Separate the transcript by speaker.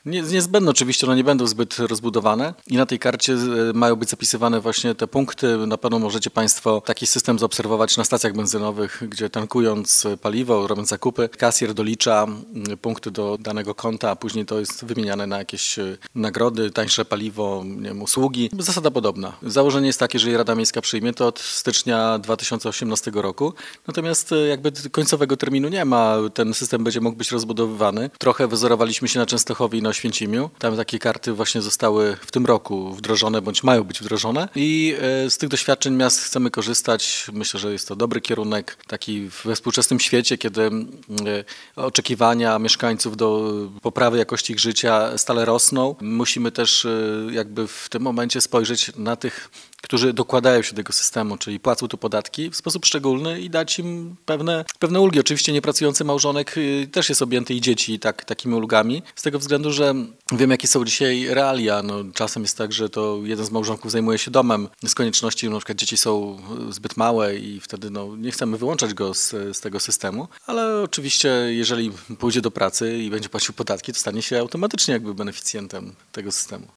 Speaker 1: Niezbędne oczywiście, one nie będą zbyt rozbudowane i na tej karcie mają być zapisywane właśnie te punkty. Na pewno możecie Państwo taki system zaobserwować na stacjach benzynowych, gdzie tankując paliwo, robiąc zakupy, kasjer dolicza punkty do danego konta, a później to jest wymieniane na jakieś nagrody, tańsze paliwo, nie wiem, usługi. Zasada podobna. Założenie jest takie, że jeżeli Rada Miejska przyjmie to od stycznia 2018 roku, natomiast jakby końcowego terminu nie ma. Ten system będzie mógł być rozbudowywany. Trochę wyzorowaliśmy się na Częstochowie i na Oświęcimiu. Tam takie karty właśnie zostały w tym roku wdrożone, bądź mają być wdrożone i z tych doświadczeń miast chcemy korzystać. Myślę, że jest to dobry kierunek, taki we współczesnym świecie, kiedy oczekiwania mieszkańców do poprawy jakości ich życia stale rosną. Musimy też jakby w tym momencie spojrzeć na tych, którzy dokładają się do tego systemu, czyli płacą tu podatki w sposób szczególny i dać im pewne ulgi. Oczywiście niepracujący małżonek też jest objęty i dzieci takimi ulgami, z tego względu, że wiem, jakie są dzisiaj realia. No, czasem jest tak, że to jeden z małżonków zajmuje się domem z konieczności, na przykład dzieci są zbyt małe i wtedy nie chcemy wyłączać go z tego systemu, ale oczywiście jeżeli pójdzie do pracy i będzie płacił podatki, to stanie się automatycznie jakby beneficjentem tego systemu.